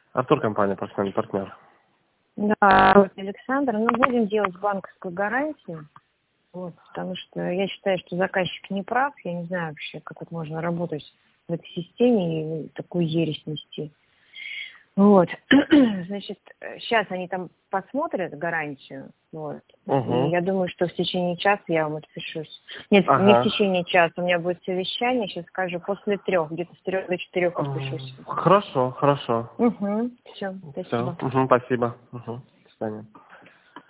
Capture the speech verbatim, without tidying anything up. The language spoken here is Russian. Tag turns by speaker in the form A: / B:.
A: Артур, компания «Профессиональный партнер».
B: Да, вот Александр, ну будем делать банковскую гарантию, вот, потому что я считаю, что заказчик не прав, я не знаю вообще, как вот можно работать в этой системе и такую ересь нести. Вот, значит, сейчас они там посмотрят гарантию, вот,
A: Угу.
B: и я думаю, что в течение часа я вам отпишусь. Нет,
A: Ага.
B: не в течение часа, у меня будет совещание, сейчас скажу, после трех, где-то с трех до четырех отпишусь.
A: Хорошо, хорошо.
B: Угу, все, спасибо.
A: Все, угу, спасибо. Угу. До свидания.